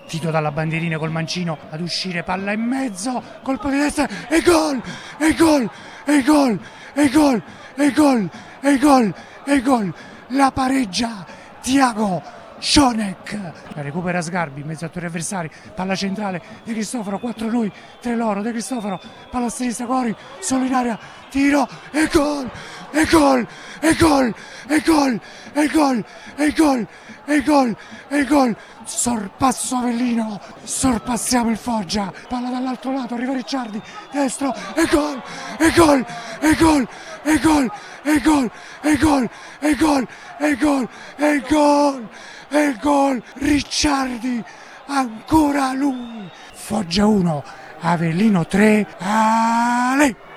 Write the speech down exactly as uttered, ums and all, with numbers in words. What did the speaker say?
Tito dalla bandierina col mancino ad uscire, palla in mezzo, colpo di destra e gol, e gol, e gol, e gol, e gol, e gol, e gol, la pareggia Tiago Cionek, la recupera Sgarbi in mezzo a tutti gli avversari, palla centrale De Cristofaro, quattro noi, tre loro, De Cristofaro, palla a sinistra, Cori, solo in area, tiro e gol, e gol, e gol, e gol, e gol, e gol, e gol, e gol, sorpasso Avellino, sorpassiamo il Foggia, palla dall'altro lato, arriva Ricciardi, destro, e gol, e gol, e gol, e gol, e gol, e gol, e gol, e gol, e gol, e gol, Ricciardi, ancora lui, Foggia uno, Avellino tre, Ale!